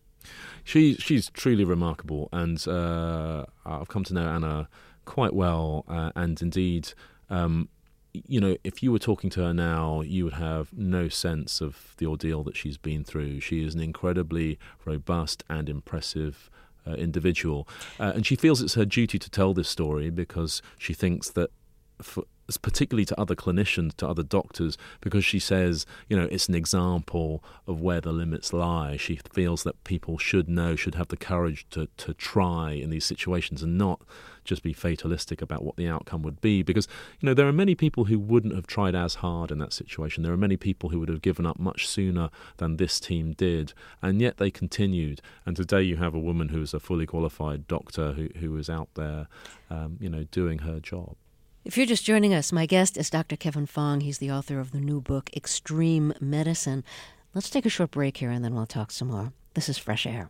S2: She she's truly remarkable, and uh, I've come to know Anna quite well, uh, and indeed, um, you know, if you were talking to her now, you would have no sense of the ordeal that she's been through. She is an incredibly robust and impressive uh, individual, uh, and she feels it's her duty to tell this story because she thinks that, for, particularly to other clinicians, to other doctors, because she says, you know, it's an example of where the limits lie. She feels that people should know, should have the courage to, to try in these situations and not just be fatalistic about what the outcome would be. Because, you know, there are many people who wouldn't have tried as hard in that situation. There are many people who would have given up much sooner than this team did, and yet they continued. And today you have a woman who is a fully qualified doctor who, who is out there, um, you know, doing her job.
S1: If you're just joining us, my guest is Doctor Kevin Fong. He's the author of the new book, Extreme Medicine. Let's take a short break here, and then we'll talk some more. This is Fresh Air.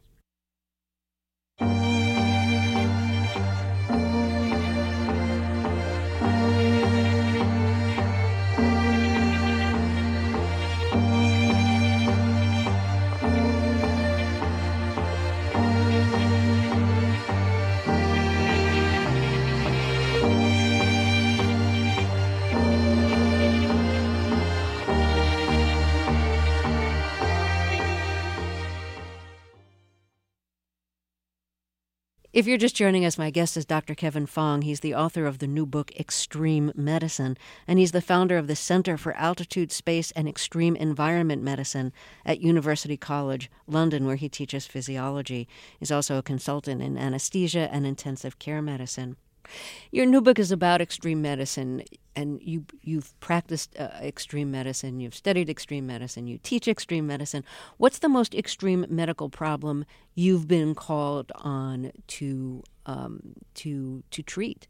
S1: If you're just joining us, my guest is Doctor Kevin Fong. He's the author of the new book, Extreme Medicine, and he's the founder of the Center for Altitude, Space, and Extreme Environment Medicine at University College London, where he teaches physiology. He's also a consultant in anesthesia and intensive care medicine. Your new book is about extreme medicine, and you, you've practiced uh, extreme medicine, you've studied extreme medicine, you teach extreme medicine. What's the most extreme medical problem you've been called on to um, to to treat?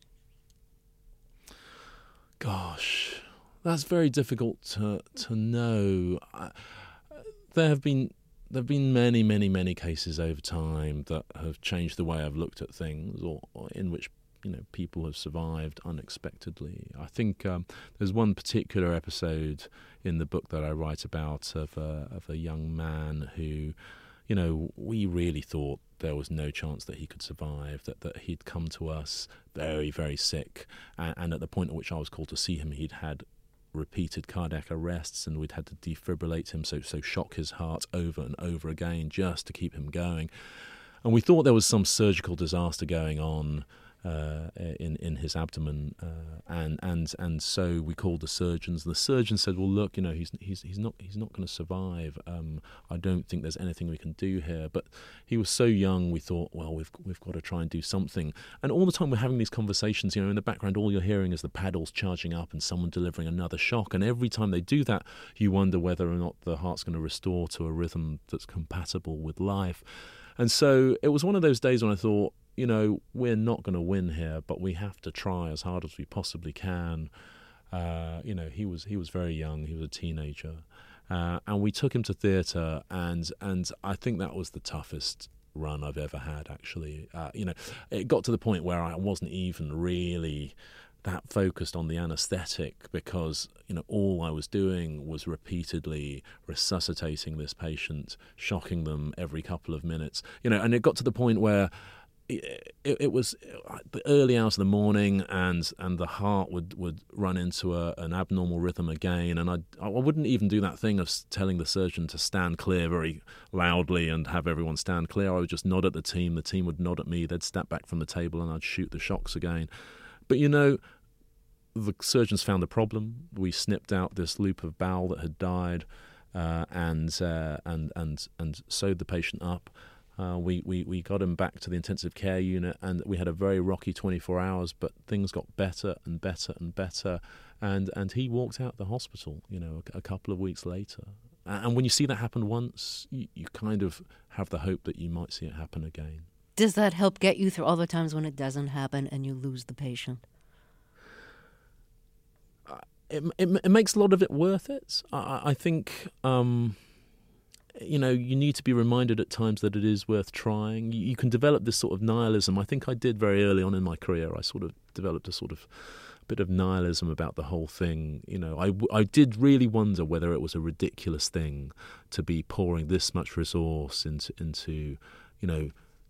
S2: Gosh, that's very difficult to to know. I, there have been there have been many, many, many cases over time that have changed the way I've looked at things, or, or in which you know people have survived unexpectedly. I think um, there's one particular episode in the book that I write about of a, of a young man who, you know, we really thought there was no chance that he could survive, that, that he'd come to us very, very sick, and, and at the point at which I was called to see him, he'd had repeated cardiac arrests, and we'd had to defibrillate him, so so shock his heart over and over again just to keep him going. And we thought there was some surgical disaster going on uh, in in his abdomen, uh, and and and so we called the surgeons. The surgeon said, "Well, look, you know, he's he's he's not he's not going to survive. Um, I don't think there's anything we can do here." But he was so young. We thought, well, we've we've got to try and do something. And all the time we're having these conversations, you know, in the background, all you're hearing is the paddles charging up and someone delivering another shock. And every time they do that, you wonder whether or not the heart's going to restore to a rhythm that's compatible with life. And so it was one of those days when I thought, you know, we're not going to win here, but we have to try as hard as we possibly can. Uh, you know, he was he was very young. He was a teenager. Uh, and we took him to theatre, and and I think that was the toughest run I've ever had, actually. Uh, you know, it got to the point where I wasn't even really that focused on the anaesthetic, because, you know, all I was doing was repeatedly resuscitating this patient, shocking them every couple of minutes. You know, and it got to the point where It, it, it was the early hours of the morning, and, and the heart would, would run into a, an abnormal rhythm again, and I I wouldn't even do that thing of telling the surgeon to stand clear very loudly and have everyone stand clear. I would just nod at the team, the team would nod at me, they'd step back from the table, and I'd shoot the shocks again. But, you know, the surgeons found a problem. We snipped out this loop of bowel that had died, uh, and, uh, and, and, and sewed the patient up. Uh, we, we, we got him back to the intensive care unit, and we had a very rocky twenty-four hours, but things got better and better and better, and, and he walked out the hospital, you know, a, a couple of weeks later. And when you see that happen once, you, you kind of have the hope that you might see it happen again.
S1: Does that help get you through all the times when it doesn't happen and you lose the patient?
S2: Uh, it, it, it makes a lot of it worth it. I, I think... Um, You know, you need to be reminded at times that it is worth trying. You, you can develop this sort of nihilism. I think I did very early on in my career. I sort of developed a sort of bit of nihilism about the whole thing. You know, I, I did really wonder whether it was a ridiculous thing to be pouring this much resource into, into you know,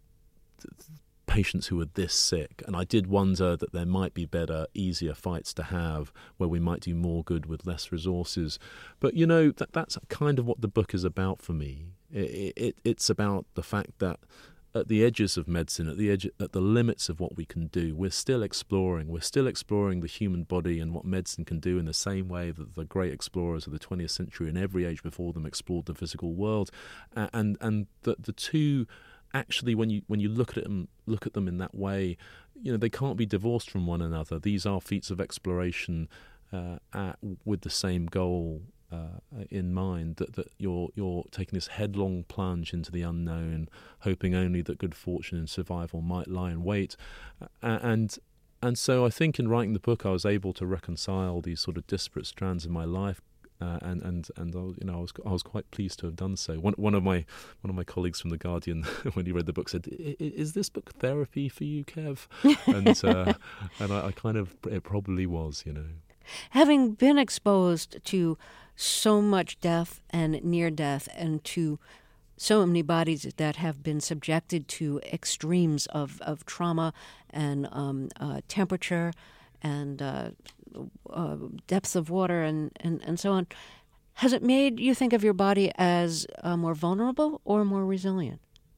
S2: th- patients who were this sick. And I did wonder that there might be better, easier fights to have where we might do more good with less resources. But, you know, that that's kind of what the book is about for me. It, it, it's about the fact that at the edges of medicine, at the edge, at the limits of what we can do, we're still exploring. We're still exploring the human body and what medicine can do in the same way that the great explorers of the twentieth century and every age before them explored the physical world. Uh, and and the, the two... Actually, when you when you look at them, look at them in that way, you know, they can't be divorced from one another. These are feats of exploration uh, at, with the same goal uh, in mind. That, that you're you're taking this headlong plunge into the unknown, hoping only that good fortune and survival might lie in wait. Uh, and and so I think in writing the book, I was able to reconcile these sort of disparate strands in my life. Uh, and and and you know, I was I was quite pleased to have done so. One one of my one of my colleagues from the Guardian, when he read the book, said, "Is this book therapy for you, Kev?" And uh, and I, I kind of it probably was, you know.
S1: Having been exposed to so much death and near death, and to so many bodies that have been subjected to extremes of of trauma and um, uh, temperature and uh, uh, depths of water and, and, and so on, has it made you think of your body as uh, more vulnerable or more resilient?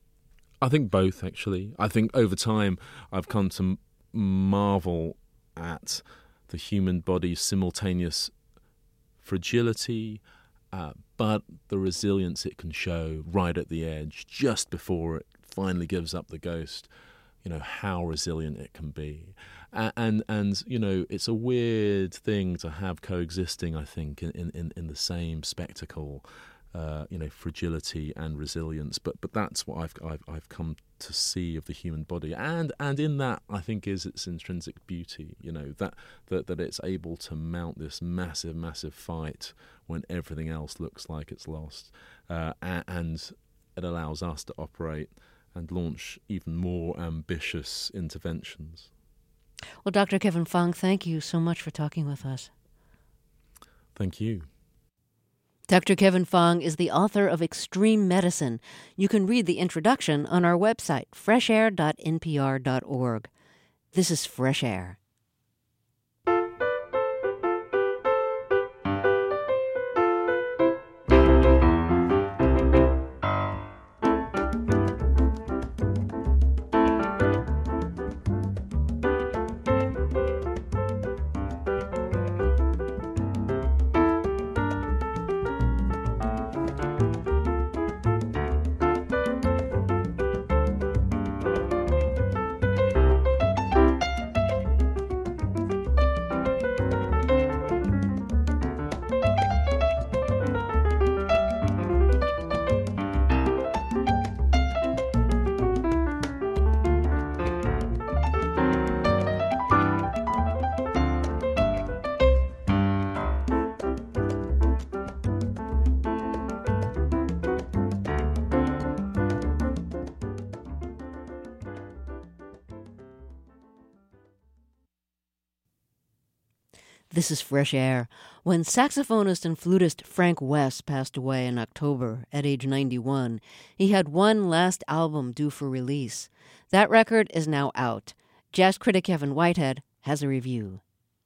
S2: I think both, actually. I think over time I've come to marvel at the human body's simultaneous fragility, uh, but the resilience it can show right at the edge, just before it finally gives up the ghost. You know, how resilient it can be. And, and, and you know, it's a weird thing to have coexisting, I think, in, in, in the same spectacle, uh, you know, fragility and resilience. But but that's what I've, I've I've come to see of the human body. And and in that, I think, is its intrinsic beauty, you know, that, that, that it's able to mount this massive, massive fight when everything else looks like it's lost. Uh, and it allows us to operate and launch even more ambitious interventions.
S1: Well, Doctor Kevin Fong, thank you so much for talking with us.
S2: Thank you.
S1: Doctor Kevin Fong is the author of Extreme Medicine. You can read the introduction on our website, fresh air dot n p r dot org. This is Fresh Air. This is Fresh Air. When saxophonist and flutist Frank Wess passed away in October at age ninety-one, he had one last album due for release. That record is now out. Jazz critic Kevin Whitehead has a review.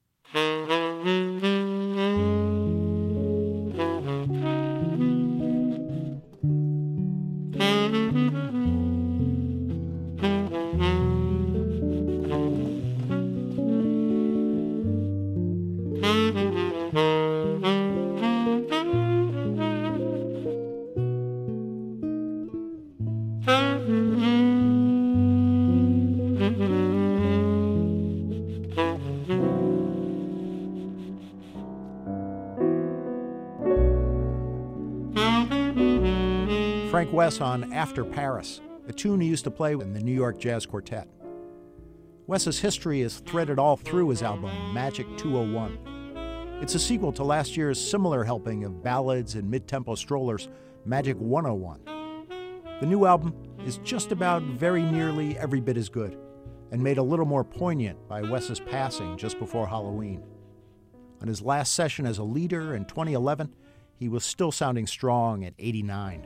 S4: Frank Wess on After Paris, a tune he used to play in the New York Jazz Quartet. Wess's history is threaded all through his album, Magic two oh one. It's a sequel to last year's similar helping of ballads and mid-tempo strollers, Magic one oh one. The new album is just about very nearly every bit as good, and made a little more poignant by Wess's passing just before Halloween. On his last session as a leader in twenty eleven, he was still sounding strong at eighty-nine.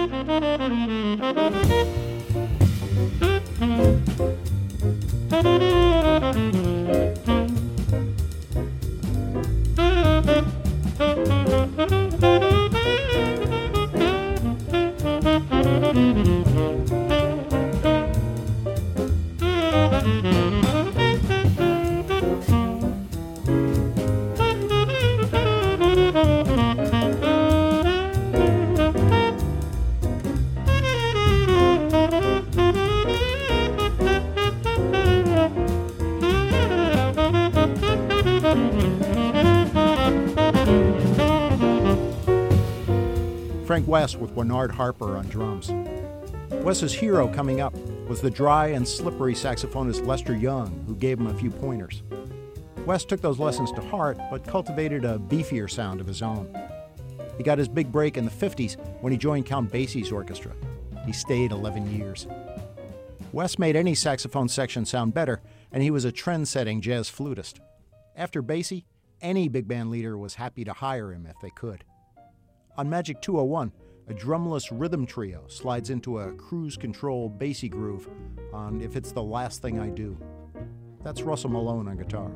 S4: Frank Wess with Bernard Harper on drums. Wess's hero coming up was the dry and slippery saxophonist Lester Young, who gave him a few pointers. Wess took those lessons to heart, but cultivated a beefier sound of his own. He got his big break in the fifties when he joined Count Basie's orchestra. He stayed eleven years. Wess made any saxophone section sound better, and he was a trend-setting jazz flutist. After Basie, any big band leader was happy to hire him if they could. On Magic two oh one, a drumless rhythm trio slides into a cruise-control bassy groove on If It's the Last Thing I Do. That's Russell Malone on guitar.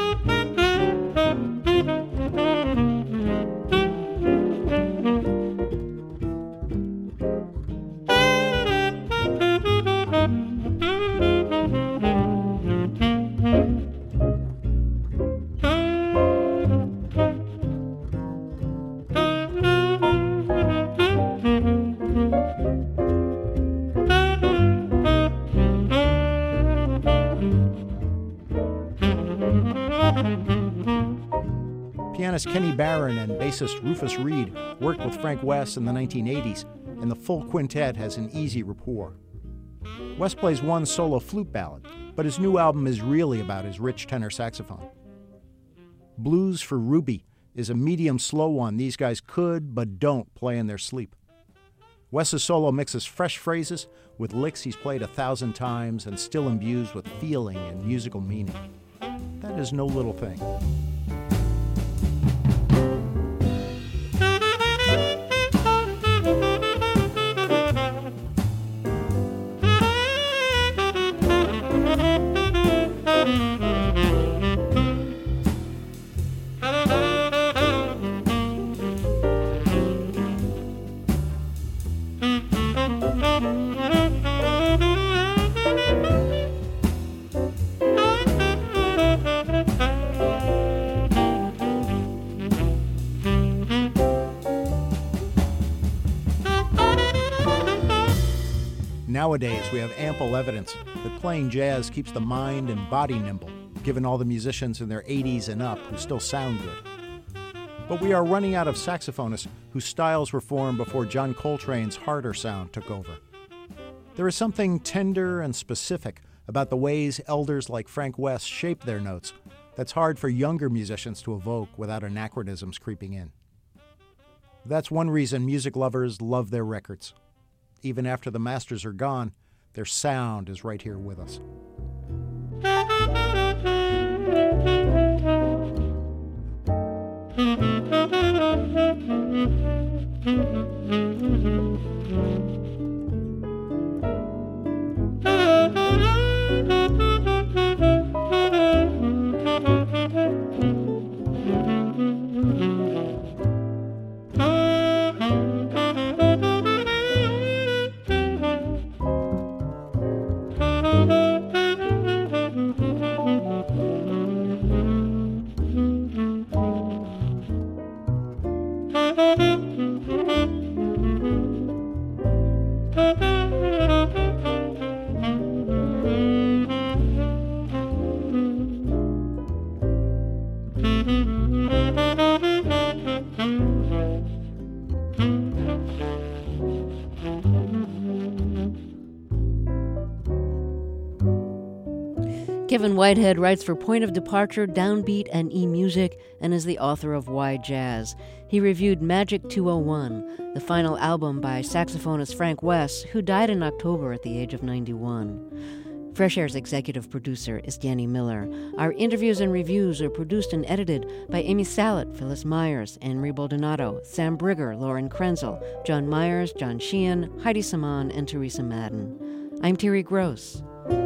S4: Pianist Kenny Barron and bassist Rufus Reid worked with Frank Wess in the nineteen eighties, and the full quintet has an easy rapport. Wess plays one solo flute ballad, but his new album is really about his rich tenor saxophone. Blues for Ruby is a medium slow one these guys could but don't play in their sleep. Wes's solo mixes fresh phrases with licks he's played a thousand times and still imbues with feeling and musical meaning. That is no little thing. Nowadays, we have ample evidence that playing jazz keeps the mind and body nimble, given all the musicians in their eighties and up who still sound good. But we are running out of saxophonists whose styles were formed before John Coltrane's harder sound took over. There is something tender and specific about the ways elders like Frank Wess shape their notes that's hard for younger musicians to evoke without anachronisms creeping in. That's one reason music lovers love their records. Even after the masters are gone, their sound is right here with us.
S1: Kevin Whitehead writes for Point of Departure, Downbeat, and eMusic, and is the author of Why Jazz. He reviewed Magic two oh one, the final album by saxophonist Frank Wess, who died in October at the age of ninety-one. Fresh Air's executive producer is Danny Miller. Our interviews and reviews are produced and edited by Amy Salet, Phyllis Myers, Anne-Marie Baldonado, Sam Brigger, Lauren Krenzel, John Myers, John Sheehan, Heidi Saman, and Teresa Madden. I'm Terry Gross.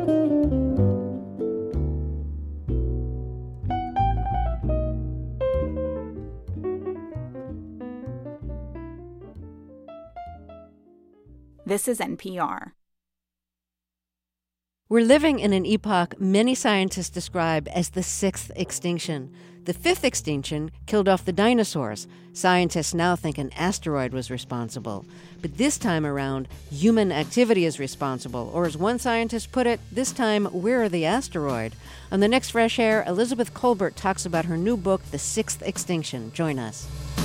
S3: This is N P R.
S1: We're living in an epoch many scientists describe as the sixth extinction. The fifth extinction killed off the dinosaurs. Scientists now think an asteroid was responsible. But this time around, human activity is responsible. Or as one scientist put it, this time, we're the asteroid. On the next Fresh Air, Elizabeth Kolbert talks about her new book, The Sixth Extinction. Join us.